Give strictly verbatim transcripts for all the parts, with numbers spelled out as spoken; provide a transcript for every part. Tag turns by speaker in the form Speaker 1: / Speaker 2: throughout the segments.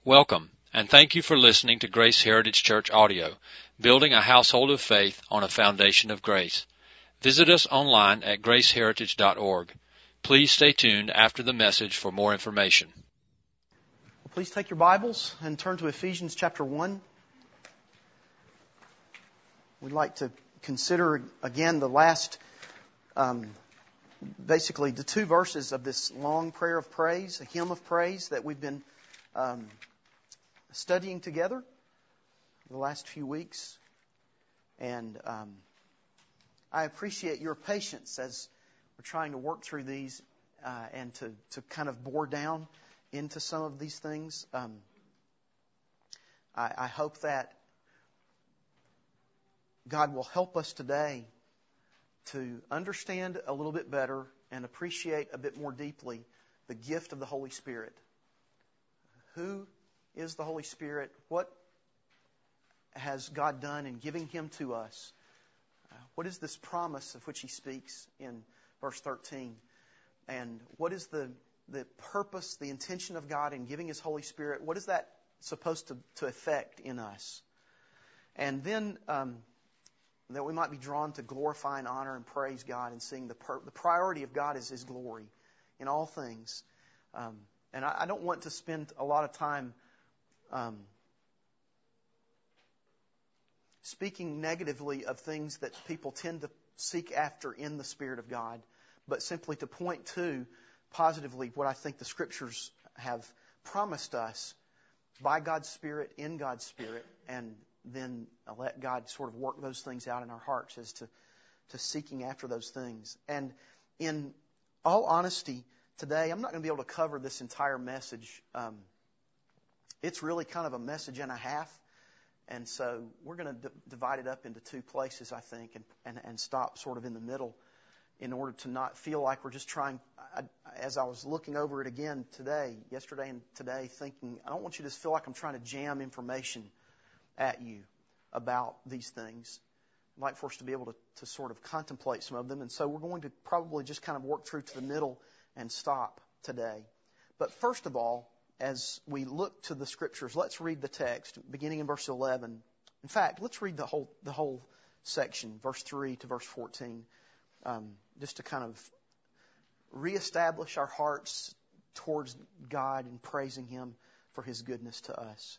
Speaker 1: Welcome, and thank you for listening to Grace Heritage Church Audio, building a household of faith on a foundation of grace. Visit us online at grace heritage dot org. Please stay tuned after the message for more information.
Speaker 2: Well, please take your Bibles and turn to Ephesians chapter one. We'd like to consider again the last, um, basically the two verses of this long prayer of praise, a hymn of praise that we've been um, studying together the last few weeks. And um, I appreciate your patience as we're trying to work through these uh, and to, to kind of bore down into some of these things. Um, I, I hope that God will help us today to understand a little bit better and appreciate a bit more deeply the gift of the Holy Spirit. Who is the Holy Spirit? What has God done in giving Him to us? Uh, what is this promise of which He speaks in verse thirteen? And what is the, the purpose, the intention of God in giving His Holy Spirit? What is that supposed to, to effect in us? And then um, that we might be drawn to glorify and honor and praise God and seeing the, per- the priority of God is His glory in all things. Um, and I, I don't want to spend a lot of time Um, speaking negatively of things that people tend to seek after in the Spirit of God, but simply to point to positively what I think the Scriptures have promised us by God's Spirit, in God's Spirit, and then let God sort of work those things out in our hearts as to, to seeking after those things. And in all honesty, today I'm not going to be able to cover this entire message. Um, It's really kind of a message and a half. And so we're going to d- divide it up into two places, I think, and, and, and stop sort of in the middle in order to not feel like we're just trying. I, as I was looking over it again today, yesterday and today, thinking, I don't want you to feel like I'm trying to jam information at you about these things. I'd like for us to be able to, to sort of contemplate some of them. And so we're going to probably just kind of work through to the middle and stop today. But first of all, as we look to the Scriptures, let's read the text beginning in verse eleven. In fact, let's read the whole the whole section, verse three to verse fourteen, um, just to kind of reestablish our hearts towards God and praising Him for His goodness to us.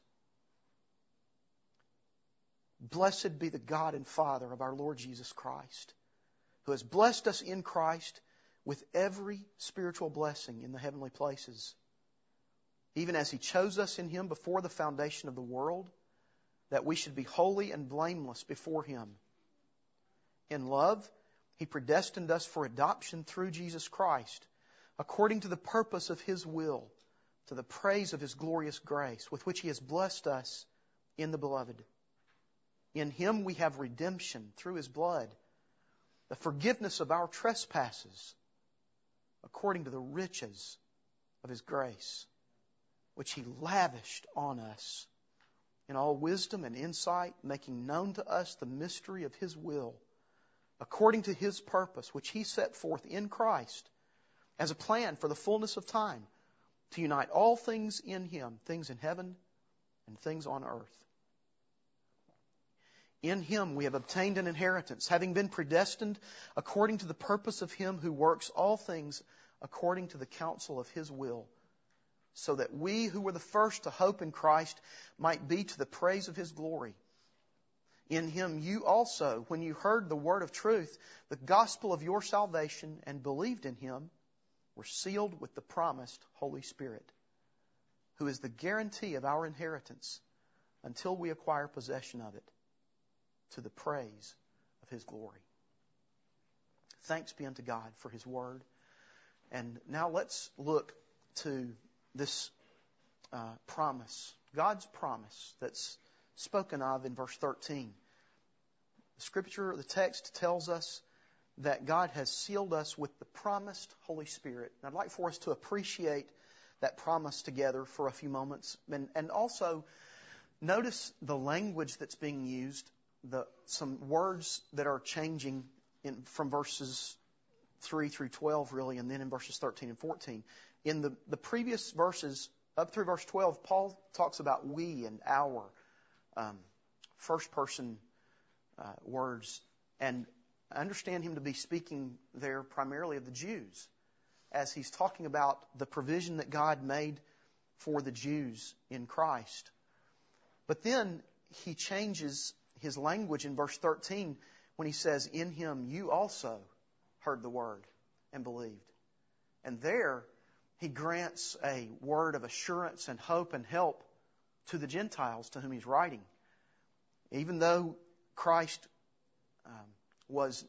Speaker 2: Blessed be the God and Father of our Lord Jesus Christ, who has blessed us in Christ with every spiritual blessing in the heavenly places, even as He chose us in Him before the foundation of the world, that we should be holy and blameless before Him. In love, He predestined us for adoption through Jesus Christ, according to the purpose of His will, to the praise of His glorious grace, with which He has blessed us in the Beloved. In Him we have redemption through His blood, the forgiveness of our trespasses, according to the riches of His grace, which He lavished on us in all wisdom and insight, making known to us the mystery of His will, according to His purpose, which He set forth in Christ as a plan for the fullness of time, to unite all things in Him, things in heaven and things on earth. In Him we have obtained an inheritance, having been predestined according to the purpose of Him who works all things according to the counsel of His will, so that we who were the first to hope in Christ might be to the praise of His glory. In Him you also, when you heard the word of truth, the gospel of your salvation, and believed in Him, were sealed with the promised Holy Spirit, who is the guarantee of our inheritance until we acquire possession of it, to the praise of His glory. Thanks be unto God for His word. And now let's look to this uh, promise, God's promise that's spoken of in verse thirteen. The Scripture, the text tells us that God has sealed us with the promised Holy Spirit. And I'd like for us to appreciate that promise together for a few moments. And, and also notice the language that's being used, the some words that are changing in, from verses three through twelve really, and then in verses thirteen and fourteen. In the, the previous verses, up through verse twelve, Paul talks about we and our, um, first person uh, words. And I understand him to be speaking there primarily of the Jews, as he's talking about the provision that God made for the Jews in Christ. But then he changes his language in verse thirteen when he says, in him you also heard the word and believed. And there he grants a word of assurance and hope and help to the Gentiles to whom he's writing. Even though Christ um, was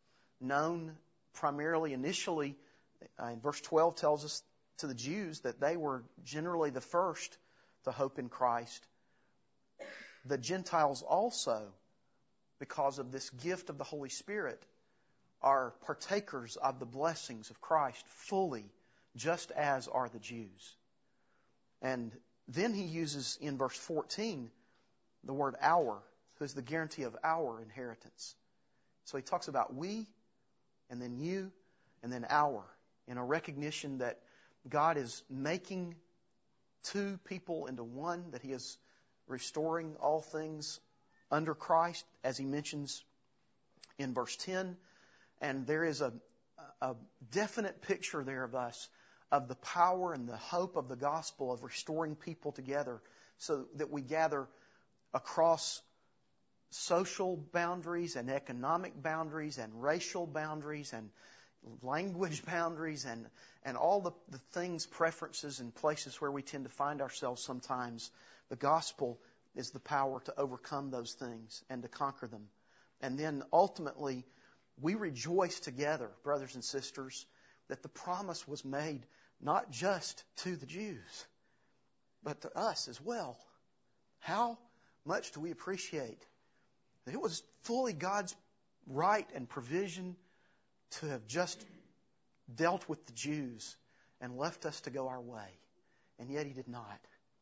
Speaker 2: known primarily initially, uh, in verse twelve tells us to the Jews that they were generally the first to hope in Christ. The Gentiles also, because of this gift of the Holy Spirit, are partakers of the blessings of Christ fully, just as are the Jews. And then he uses in verse fourteen the word our, who is the guarantee of our inheritance. So he talks about we, and then you, and then our, in a recognition that God is making two people into one, that he is restoring all things under Christ, as he mentions in verse ten. And there is a, a definite picture there of us, of the power and the hope of the gospel of restoring people together so that we gather across social boundaries and economic boundaries and racial boundaries and language boundaries and, and all the, the things, preferences, and places where we tend to find ourselves sometimes. The gospel is the power to overcome those things and to conquer them. And then ultimately, we rejoice together, brothers and sisters, that the promise was made not just to the Jews, but to us as well. How much do we appreciate that it was fully God's right and provision to have just dealt with the Jews and left us to go our way. And yet he did not.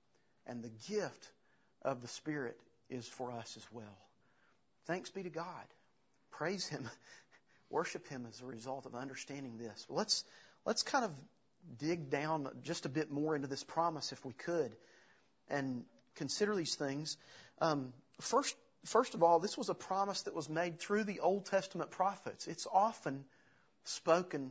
Speaker 2: And the gift of the Spirit is for us as well. Thanks be to God. Praise him. Worship him as a result of understanding this. Let's, let's kind of dig down just a bit more into this promise if we could and consider these things. Um, first, first of all, this was a promise that was made through the Old Testament prophets. It's often spoken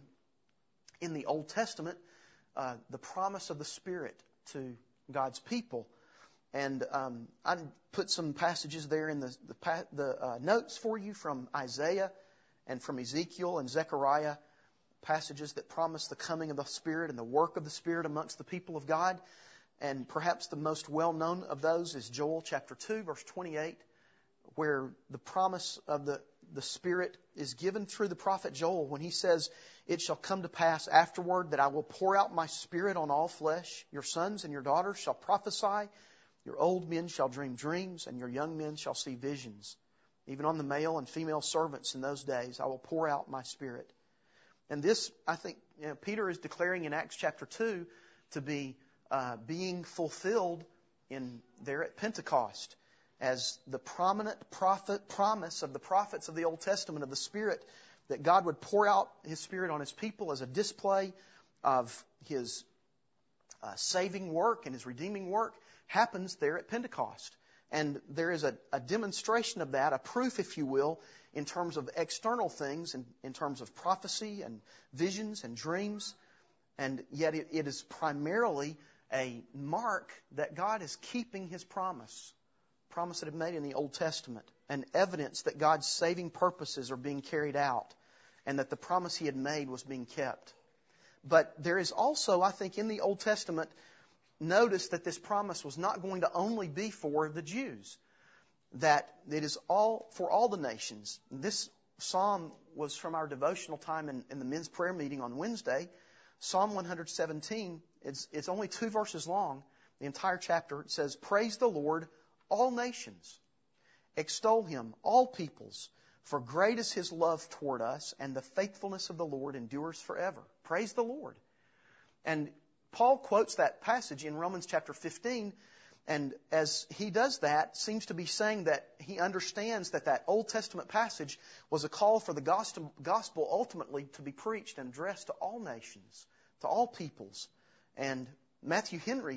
Speaker 2: in the Old Testament, uh, the promise of the Spirit to God's people. And um, I put some passages there in the, the, the uh, notes for you from Isaiah and from Ezekiel and Zechariah, passages that promise the coming of the Spirit and the work of the Spirit amongst the people of God. And perhaps the most well-known of those is Joel chapter two, verse twenty-eight, where the promise of the, the Spirit is given through the prophet Joel when he says, "It shall come to pass afterward that I will pour out my Spirit on all flesh. Your sons and your daughters shall prophesy. Your old men shall dream dreams, and your young men shall see visions. Even on the male and female servants in those days I will pour out my Spirit." And this, I think, you know, Peter is declaring in Acts chapter two to be uh, being fulfilled in there at Pentecost, as the prominent prophet promise of the prophets of the Old Testament of the Spirit, that God would pour out His Spirit on His people as a display of His uh, saving work and His redeeming work, happens there at Pentecost. And there is a, a demonstration of that, a proof, if you will, in terms of external things, in, in terms of prophecy and visions and dreams. And yet it, it is primarily a mark that God is keeping His promise, promise that He made in the Old Testament, and evidence that God's saving purposes are being carried out and that the promise He had made was being kept. But there is also, I think, in the Old Testament, notice that this promise was not going to only be for the Jews, that it is all for all the nations. This psalm was from our devotional time in, in the men's prayer meeting on Wednesday. Psalm one seventeen, it's, it's only two verses long, the entire chapter. It says, "Praise the Lord, all nations. Extol Him, all peoples. For great is His love toward us, and the faithfulness of the Lord endures forever." Praise the Lord. And Paul quotes that passage in Romans chapter fifteen, and as he does that, seems to be saying that he understands that that Old Testament passage was a call for the gospel, gospel ultimately to be preached and addressed to all nations, to all peoples. And Matthew Henry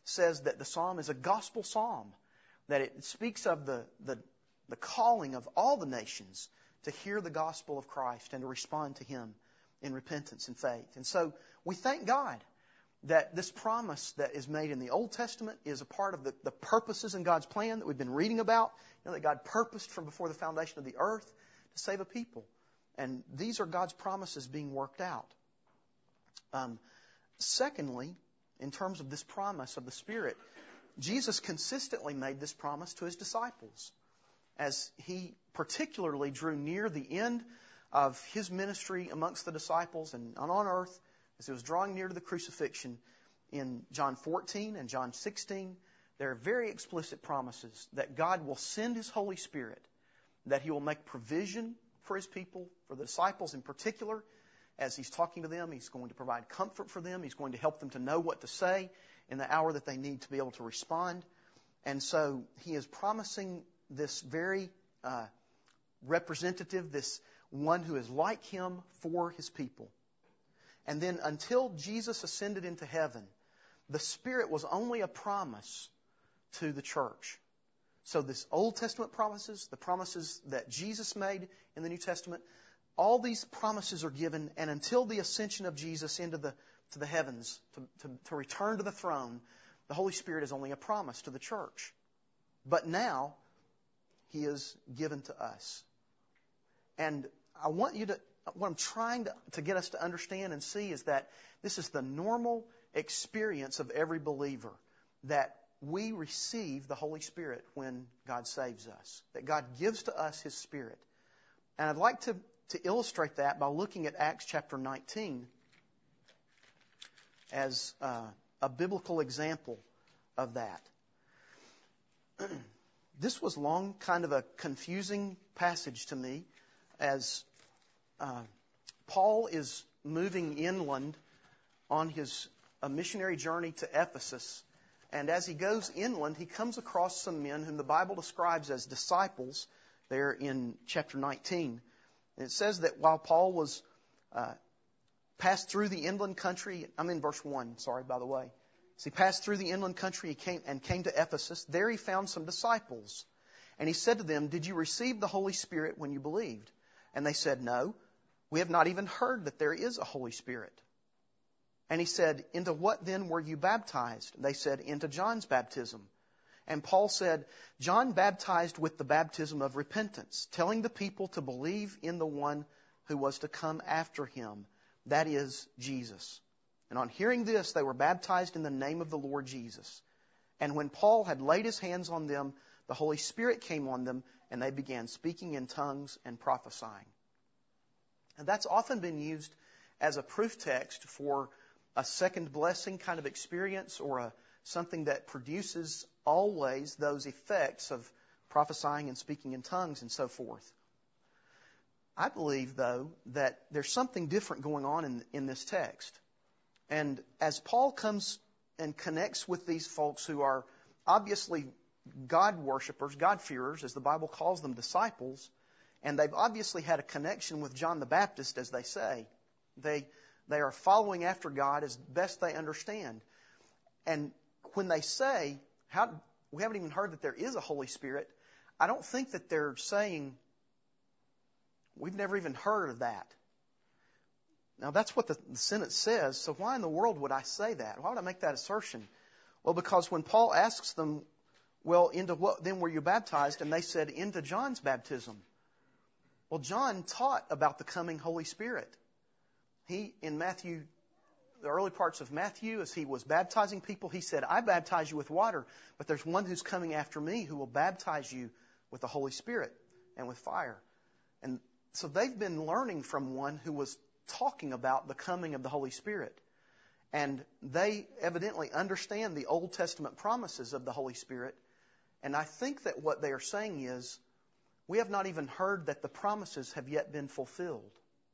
Speaker 2: says that the psalm is a gospel psalm, that it speaks of the, the, the calling of all the nations to hear the gospel of Christ and to respond to Him in repentance and faith. And so we thank God that this promise that is made in the Old Testament is a part of the, the purposes in God's plan that we've been reading about. You know, that God purposed from before the foundation of the earth to save a people. And these are God's promises being worked out. Um, secondly, in terms of this promise of the Spirit, Jesus consistently made this promise to His disciples as He particularly drew near the end of His ministry amongst the disciples and on earth, as He was drawing near to the crucifixion. In John fourteen and John sixteen, there are very explicit promises that God will send His Holy Spirit, that He will make provision for His people, for the disciples in particular. As He's talking to them, He's going to provide comfort for them. He's going to help them to know what to say in the hour that they need to be able to respond. And so He is promising this very uh, representative, this one who is like Him for His people. And then until Jesus ascended into heaven, the Spirit was only a promise to the church. So this Old Testament promises, the promises that Jesus made in the New Testament, all these promises are given, and until the ascension of Jesus into the to the heavens, to, to, to return to the throne, the Holy Spirit is only a promise to the church. But now, He is given to us. And I want you to, what I'm trying to, to get us to understand and see is that this is the normal experience of every believer, that we receive the Holy Spirit when God saves us, that God gives to us His Spirit. And I'd like to to illustrate that by looking at Acts chapter nineteen as uh, a biblical example of that. This was long kind of a confusing passage to me, as uh, Paul is moving inland on his a missionary journey to Ephesus. And as he goes inland, he comes across some men whom the Bible describes as disciples there in chapter nineteen. And it says that while Paul was uh, passed through the inland country, I'm in verse one, sorry, by the way. So he passed through the inland country he came, and came to Ephesus. There he found some disciples. And he said to them, "Did you receive the Holy Spirit when you believed?" And they said, "No, we have not even heard that there is a Holy Spirit." And he said, "Into what then were you baptized?" They said, "Into John's baptism." And Paul said, "John baptized with the baptism of repentance, telling the people to believe in the one who was to come after him, that is, Jesus. And on hearing this, they were baptized in the name of the Lord Jesus. And when Paul had laid his hands on them, the Holy Spirit came on them, and they began speaking in tongues and prophesying." And that's often been used as a proof text for a second blessing kind of experience, or a something that produces always those effects of prophesying and speaking in tongues and so forth. I believe, though, that there's something different going on in, in this text. And as Paul comes and connects with these folks who are obviously God worshipers, God-fearers, as the Bible calls them, disciples, and they've obviously had a connection with John the Baptist, as they say. They, they are following after God as best they understand. And when they say, "How we haven't even heard that there is a Holy Spirit," I don't think that they're saying, "We've never even heard of that." Now, that's what the, the sentence says, so why in the world would I say that? Why would I make that assertion? Well, because when Paul asks them, "Well, into what then were you baptized?" and they said, "Into John's baptism." Well, John taught about the coming Holy Spirit. He, in Matthew, the early parts of Matthew, as he was baptizing people, he said, "I baptize you with water, but there's one who's coming after me who will baptize you with the Holy Spirit and with fire." And so they've been learning from one who was talking about the coming of the Holy Spirit. And they evidently understand the Old Testament promises of the Holy Spirit. And I think that what they are saying is, we have not even heard that the promises have yet been fulfilled.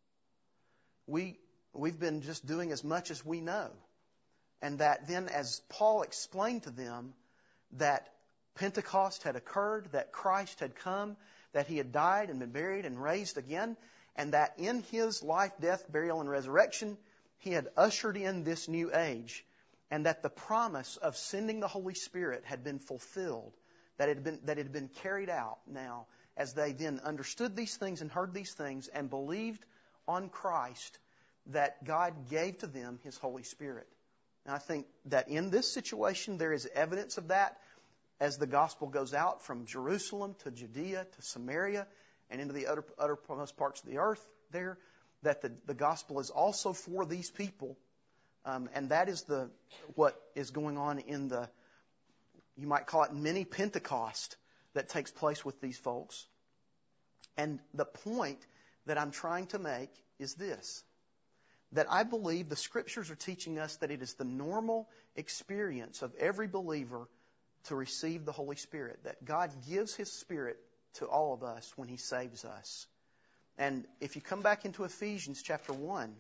Speaker 2: We, we've been just doing as much as we know. And that then, as Paul explained to them that Pentecost had occurred, that Christ had come, that He had died and been buried and raised again, and that in His life, death, burial, and resurrection, He had ushered in this new age. and that the promise of sending the Holy Spirit had been fulfilled, that it had been, that it had been carried out now, as they then understood these things and heard these things and believed on Christ, that God gave to them His Holy Spirit. And I think that in this situation there is evidence of that as the gospel goes out from Jerusalem to Judea to Samaria and into the utter, uttermost parts of the earth there, that the, the gospel is also for these people. Um, and that is the what is going on in the, you might call it mini Pentecost that takes place with these folks. And the point that I'm trying to make is this, that I believe the Scriptures are teaching us that it is the normal experience of every believer to receive the Holy Spirit, that God gives His Spirit to all of us when He saves us. And if you come back into Ephesians chapter one,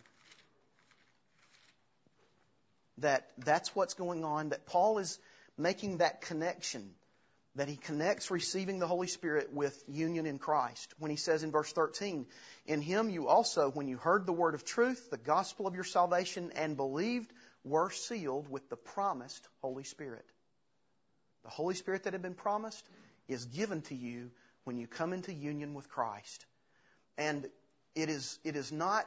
Speaker 2: that that's what's going on, that Paul is making that connection, that he connects receiving the Holy Spirit with union in Christ. When he says in verse thirteen, in Him you also, when you heard the word of truth, the gospel of your salvation, and believed, were sealed with the promised Holy Spirit. The Holy Spirit that had been promised is given to you when you come into union with Christ. And it is, it is not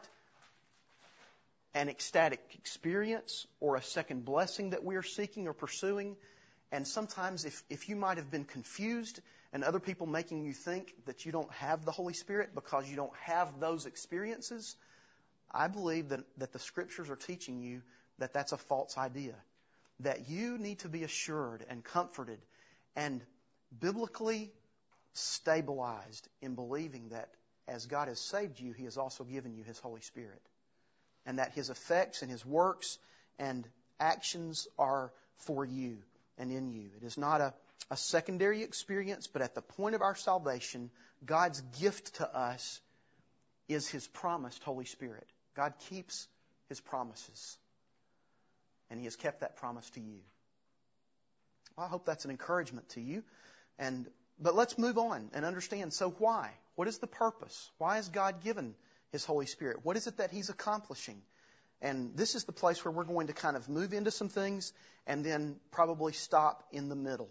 Speaker 2: an ecstatic experience or a second blessing that we are seeking or pursuing. And sometimes if, if you might have been confused and other people making you think that you don't have the Holy Spirit because you don't have those experiences, I believe that, that the Scriptures are teaching you that that's a false idea. That you need to be assured and comforted and biblically stabilized in believing that as God has saved you, He has also given you His Holy Spirit. And that His effects and His works and actions are for you and in you. It is not a, a secondary experience, but at the point of our salvation, God's gift to us is His promised Holy Spirit. God keeps His promises. And He has kept that promise to you. Well, I hope that's an encouragement to you. And but let's move on and understand, so why? What is the purpose? Why has God given His Holy Spirit? What is it that He's accomplishing? And this is the place where we're going to kind of move into some things and then probably stop in the middle.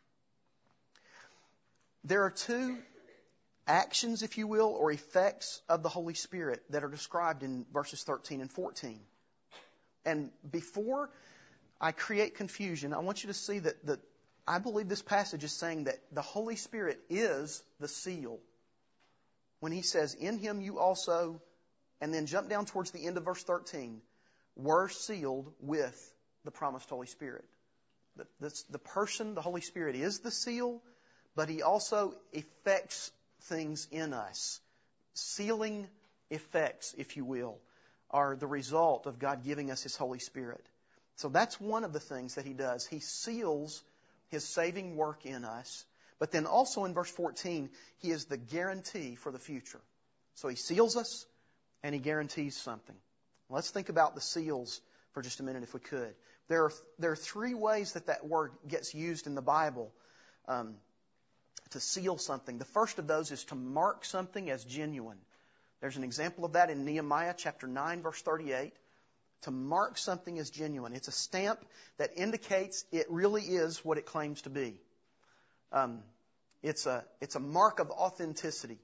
Speaker 2: There are two actions, if you will, or effects of the Holy Spirit that are described in verses thirteen and fourteen. And before I create confusion, I want you to see that, that I believe this passage is saying that the Holy Spirit is the seal. When he says, in Him you also, and then jump down towards the end of verse thirteen, were sealed with the promised Holy Spirit. The, the, the person, the Holy Spirit, is the seal, but He also effects things in us. Sealing effects, if you will, are the result of God giving us His Holy Spirit. So that's one of the things that He does. He seals His saving work in us. But then also in verse fourteen, He is the guarantee for the future. So He seals us and He guarantees something. Let's think about the seals for just a minute if we could. There are, there are three ways that that word gets used in the Bible um, to seal something. The first of those is to mark something as genuine. There's an example of that in Nehemiah chapter nine, verse thirty-eight. To mark something as genuine. It's a stamp that indicates it really is what it claims to be. Um, it's a it's a mark of authenticity.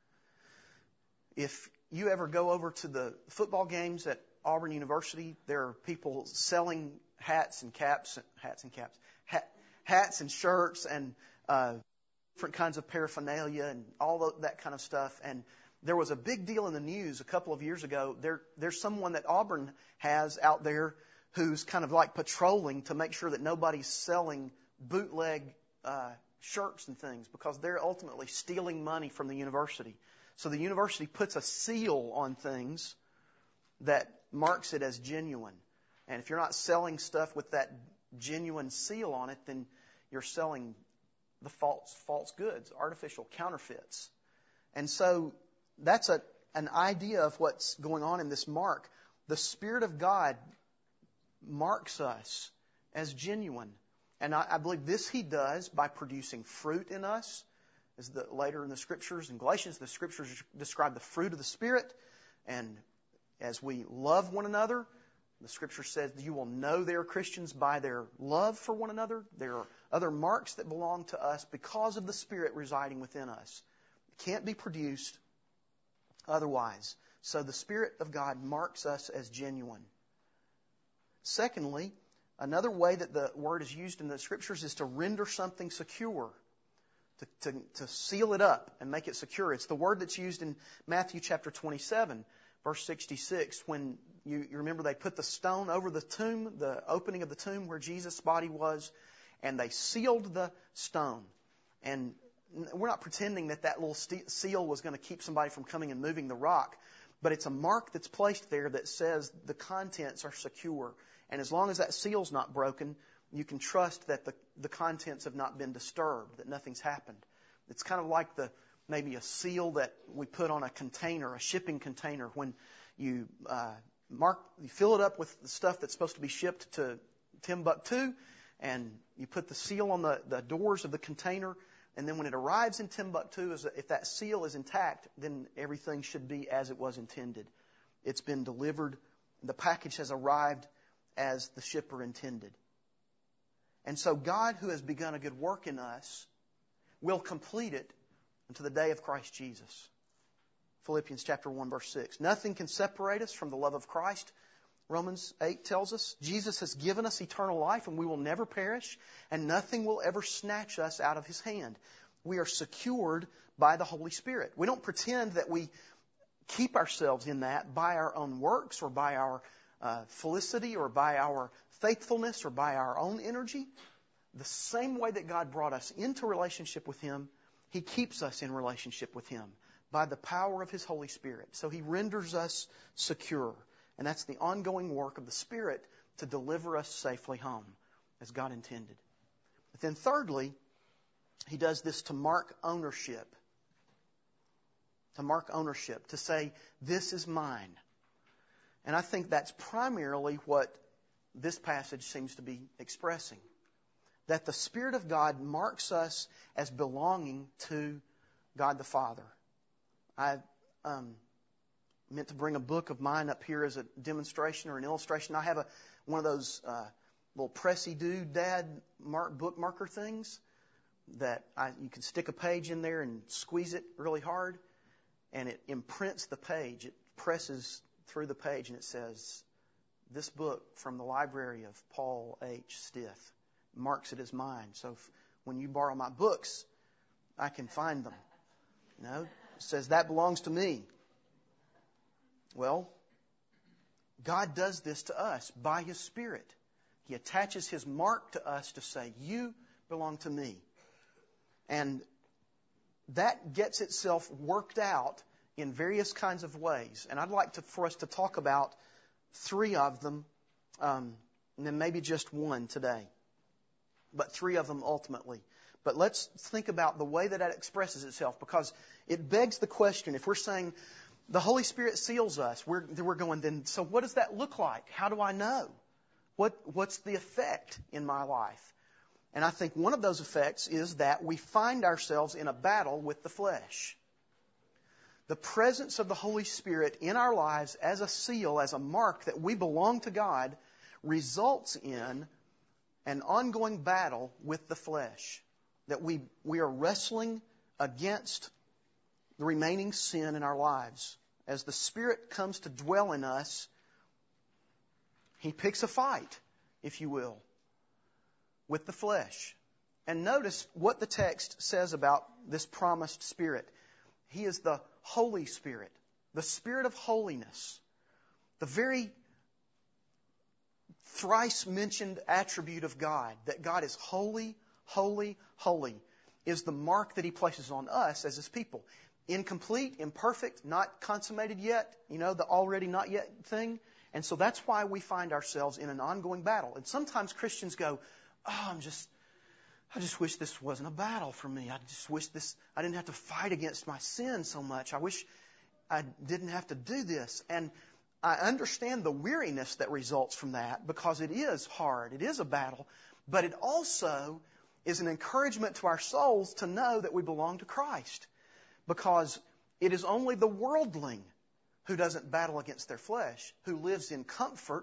Speaker 2: If you ever go over to the football games at Auburn University, there are people selling hats and caps, hats and caps, hat, hats and shirts and uh, different kinds of paraphernalia and all that kind of stuff. And there was a big deal in the news a couple of years ago. There, there's someone that Auburn has out there who's kind of like patrolling to make sure that nobody's selling bootleg uh, shirts and things because they're ultimately stealing money from the university. So the university puts a seal on things that marks it as genuine. And if you're not selling stuff with that genuine seal on it, then you're selling the false false goods, artificial counterfeits. And so that's a, an idea of what's going on in this mark. The Spirit of God marks us as genuine. And I, I believe this He does by producing fruit in us. As the, later in the Scriptures, in Galatians, the Scriptures describe the fruit of the Spirit. And as we love one another, The Scripture says you will know they are Christians by their love for one another. There are other marks that belong to us because of the Spirit residing within us. It can't be produced otherwise. So the Spirit of God marks us as genuine. Secondly, another way that the word is used in the Scriptures is to render something secure. To, to, to seal it up and make it secure. It's the word that's used in Matthew chapter twenty-seven, verse sixty-six, when you, you remember they put the stone over the tomb, the opening of the tomb where Jesus' body was, and they sealed the stone. And we're not pretending that that little st- seal was going to keep somebody from coming and moving the rock, but it's a mark that's placed there that says the contents are secure. And as long as that seal's not broken, you can trust that the, the contents have not been disturbed, that nothing's happened. It's kind of like the maybe a seal that we put on a container, a shipping container, when you uh, mark, you fill it up with the stuff that's supposed to be shipped to Timbuktu, and you put the seal on the, the doors of the container, and then when it arrives in Timbuktu, if that seal is intact, then everything should be as it was intended. It's been delivered, the package has arrived as the shipper intended. And so God, who has begun a good work in us, will complete it unto the day of Christ Jesus. Philippians chapter one, verse six. Nothing can separate us from the love of Christ. Romans eight tells us Jesus has given us eternal life and we will never perish, and nothing will ever snatch us out of His hand. We are secured by the Holy Spirit. We don't pretend that we keep ourselves in that by our own works or by our uh, felicity or by our faithfulness or by our own energy. The same way that God brought us into relationship with Him, He keeps us in relationship with Him by the power of His Holy Spirit. So He renders us secure. And that's the ongoing work of the Spirit to deliver us safely home as God intended. But then thirdly, He does this to mark ownership. To mark ownership. To say, this is mine. And I think that's primarily what this passage seems to be expressing. That the Spirit of God marks us as belonging to God the Father. I um, meant to bring a book of mine up here as a demonstration or an illustration. I have a one of those uh, little pressy doodad mark, book marker things that I, you can stick a page in there and squeeze it really hard, and it imprints the page. It presses through the page, and it says, "This book from the library of Paul H. Stith," marks it as mine. So if, when you borrow my books, I can find them. You know, it says that belongs to me. Well, God does this to us by His Spirit. He attaches His mark to us to say, you belong to me. And that gets itself worked out in various kinds of ways. And I'd like to, for us to talk about three of them, um, and then maybe just one today. But three of them ultimately. But let's think about the way that that expresses itself, because it begs the question, if we're saying the Holy Spirit seals us, we're, we're going, then, so what does that look like? How do I know? What, what's the effect in my life? And I think one of those effects is that we find ourselves in a battle with the flesh. The presence of the Holy Spirit in our lives as a seal, as a mark that we belong to God, results in an ongoing battle with the flesh. That we, we are wrestling against the remaining sin in our lives. As the Spirit comes to dwell in us, He picks a fight, if you will, with the flesh. And notice what the text says about this promised Spirit. He is the Holy Spirit, the Spirit of holiness, the very thrice mentioned attribute of God, that God is holy, holy, holy, is the mark that He places on us as His people. Incomplete, imperfect, not consummated yet, you know, the already not yet thing. And so that's why we find ourselves in an ongoing battle. And sometimes Christians go, oh, I'm just, I just wish this wasn't a battle for me. I just wish this, I didn't have to fight against my sin so much. I wish I didn't have to do this. And I understand the weariness that results from that, because it is hard. It is a battle. But it also is an encouragement to our souls to know that we belong to Christ. Because it is only the worldling who doesn't battle against their flesh, who lives in comfort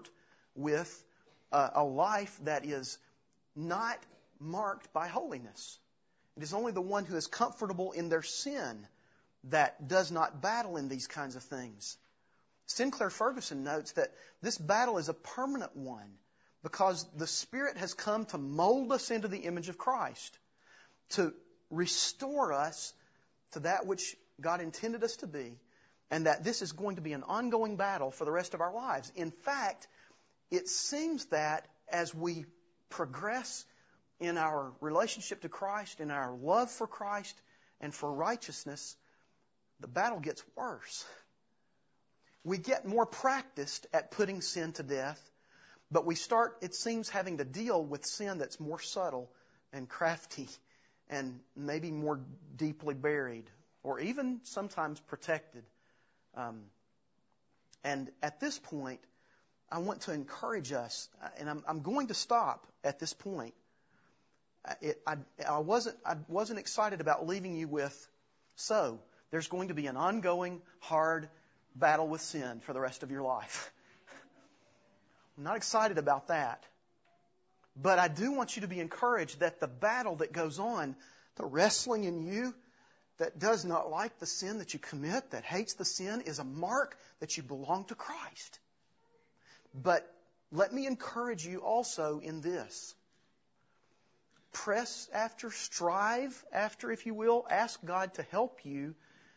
Speaker 2: with a, a life that is not marked by holiness. It is only the one who is comfortable in their sin that does not battle in these kinds of things. Sinclair Ferguson notes that this battle is a permanent one because the Spirit has come to mold us into the image of Christ, to restore us to that which God intended us to be, and that this is going to be an ongoing battle for the rest of our lives. In fact, it seems that as we progress in our relationship to Christ, in our love for Christ and for righteousness, the battle gets worse. We get more practiced at putting sin to death, but we start, it seems, having to deal with sin that's more subtle and crafty and maybe more deeply buried or even sometimes protected. Um, and at this point, I want to encourage us, and I'm, I'm going to stop at this point. It, I, I wasn't I wasn't excited about leaving you with, so there's going to be an ongoing, hard battle with sin for the rest of your life. I'm not excited about that. But I do want you to be encouraged that the battle that goes on, the wrestling in you that does not like the sin that you commit, that hates the sin, is a mark that you belong to Christ. But let me encourage you also in this. Press after, strive after, if you will. Ask God to help you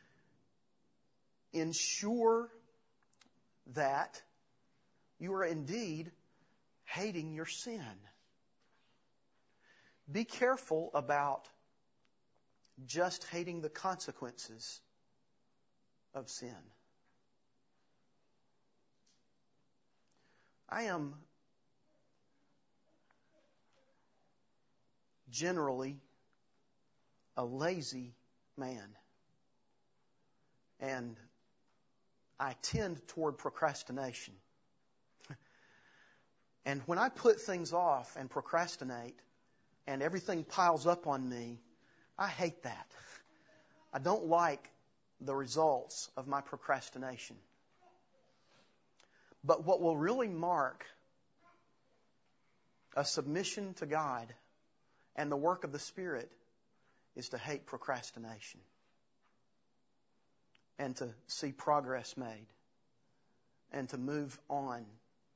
Speaker 2: ensure that you are indeed hating your sin. Be careful about just hating the consequences of sin. I am generally a lazy man. And I tend toward procrastination. And when I put things off and procrastinate and everything piles up on me, I hate that. I don't like the results of my procrastination. But what will really mark a submission to God and the work of the Spirit is to hate procrastination and to see progress made and to move on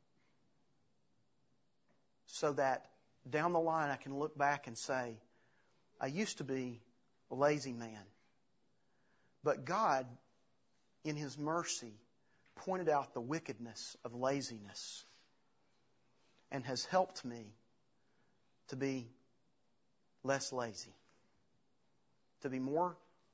Speaker 2: so that down the line I can look back and say, I used to be a lazy man, but God, in His mercy, pointed out the wickedness of laziness and has helped me to be less lazy, to be more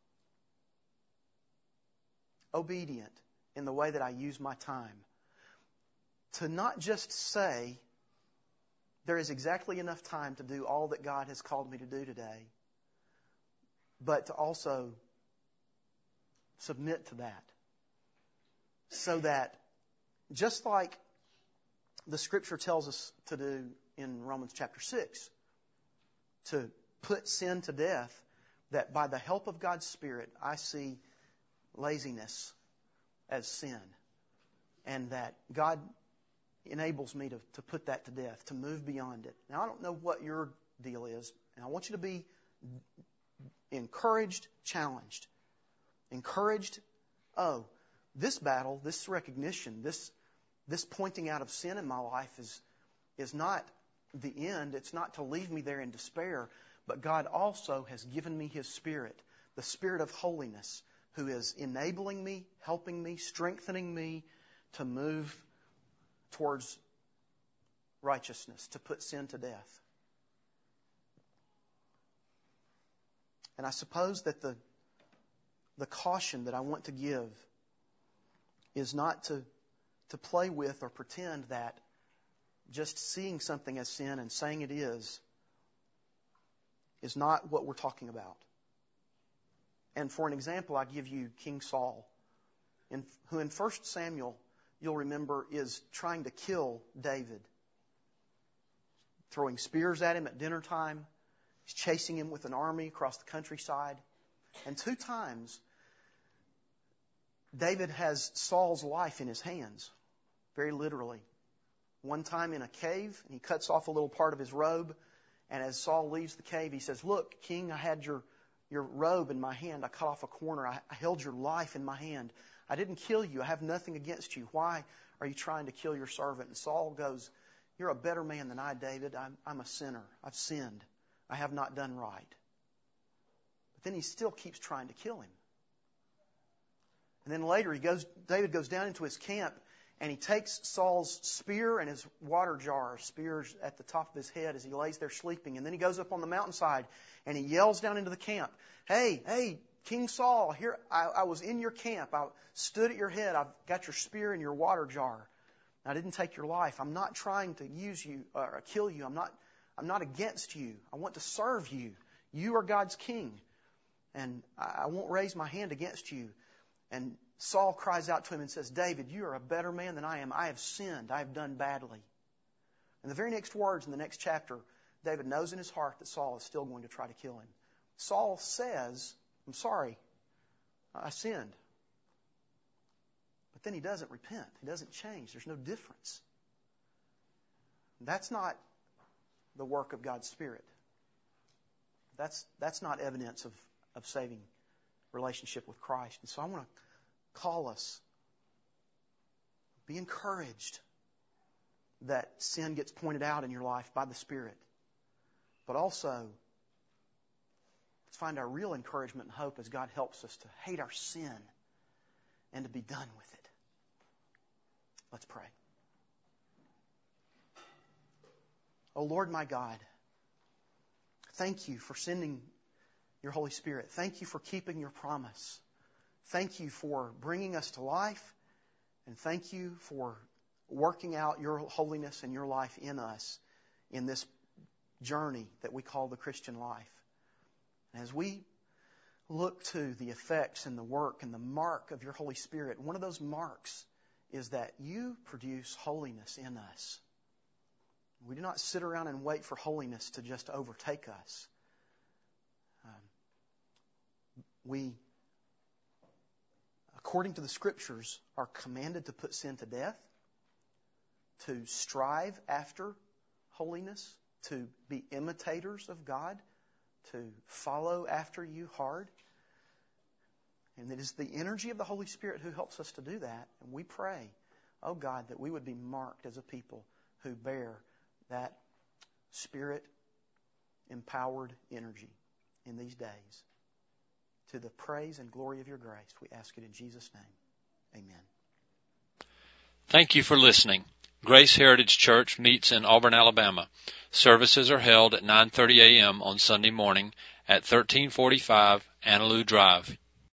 Speaker 2: obedient in the way that I use my time, to not just say there is exactly enough time to do all that God has called me to do today, but to also submit to that. So that, just like the Scripture tells us to do in Romans chapter six, to put sin to death, that by the help of God's Spirit, I see laziness as sin. And that God enables me to, to put that to death, to move beyond it. Now, I don't know what your deal is, and I want you to be encouraged, challenged. Encouraged, oh, this battle, this recognition, this this pointing out of sin in my life is is not the end. It's not to leave me there in despair. But God also has given me His Spirit, the Spirit of holiness, who is enabling me, helping me, strengthening me to move towards righteousness, to put sin to death. And I suppose that the the caution that I want to give is not to, to play with or pretend that just seeing something as sin and saying it is, is not what we're talking about. And for an example, I give you King Saul, in, who in First Samuel, you'll remember, is trying to kill David. Throwing spears at him at dinner time. He's chasing him with an army across the countryside. And two times, David has Saul's life in his hands, very literally. one time in a cave, and he cuts off a little part of his robe. And as Saul leaves the cave, he says, "Look, King, I had your, your robe in my hand. I cut off a corner. I, I held your life in my hand. I didn't kill you. I have nothing against you. Why are you trying to kill your servant?" And Saul goes, "You're a better man than I, David. I'm, I'm a sinner. I've sinned. I have not done right." But then he still keeps trying to kill him. And then later, he goes. David goes down into his camp, and he takes Saul's spear and his water jar, spears at the top of his head as he lays there sleeping. And then he goes up on the mountainside, and he yells down into the camp, "Hey, hey, King Saul, here I, I was in your camp. I stood at your head. I've got your spear and your water jar. I didn't take your life. I'm not trying to use you or kill you. I'm not. I'm not against you. I want to serve you. You are God's king, and I, I won't raise my hand against you." And Saul cries out to him and says, "David, you are a better man than I am. I have sinned. I have done badly." And the very next words in the next chapter, David knows in his heart that Saul is still going to try to kill him. Saul says, "I'm sorry, I sinned." But then he doesn't repent. He doesn't change. There's no difference. That's not the work of God's Spirit. That's, that's not evidence of, of saving relationship with Christ. And so I want to call us, be encouraged that sin gets pointed out in your life by the Spirit. But also, let's find our real encouragement and hope as God helps us to hate our sin and to be done with it. Let's pray. Oh Lord my God, thank you for sending your Holy Spirit. Thank you for keeping your promise. Thank you for bringing us to life. And thank you for working out your holiness and your life in us in this journey that we call the Christian life. And as we look to the effects and the work and the mark of your Holy Spirit, one of those marks is that you produce holiness in us. We do not sit around and wait for holiness to just overtake us. Um, we, according to the Scriptures, are commanded to put sin to death, to strive after holiness, to be imitators of God, to follow after you hard. And it is the energy of the Holy Spirit who helps us to do that. And we pray, oh God, that we would be marked as a people who bear that Spirit-empowered energy in these days. To the praise and glory of your grace, we ask it in Jesus' name. Amen.
Speaker 1: Thank you for listening. Grace Heritage Church meets in Auburn, Alabama. Services are held at nine thirty a.m. on Sunday morning at thirteen forty-five Annaloo Drive,